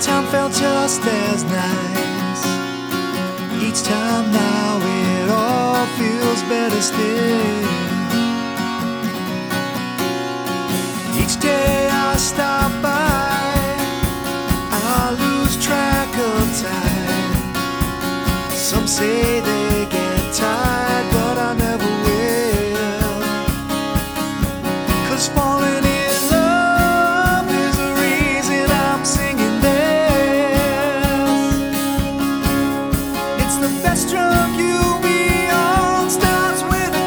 time felt just as nice. Each time now it all feels better still. Each day I stop by, I lose track of time. Some say they get tired, but I never will. 'Cause falling in love is the reason I'm singing this. It's the best drug you'll be on, starts with a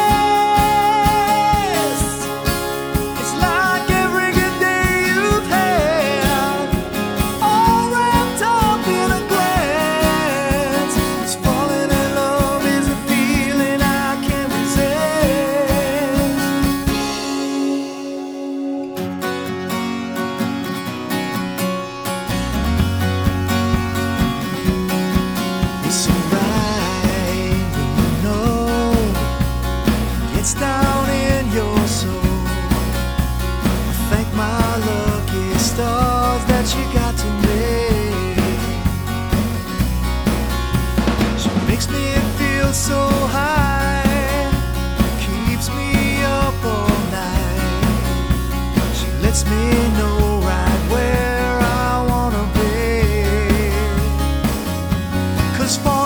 kiss. It's like every good day you've had, all wrapped up in a glance. 'Cause falling in love is a feeling I can't resist. It's alright when you know it's down in your soul. I thank my lucky stars that you got to me. She makes me feel so high, keeps me up all night. She lets me know right where I wanna be. 'Cause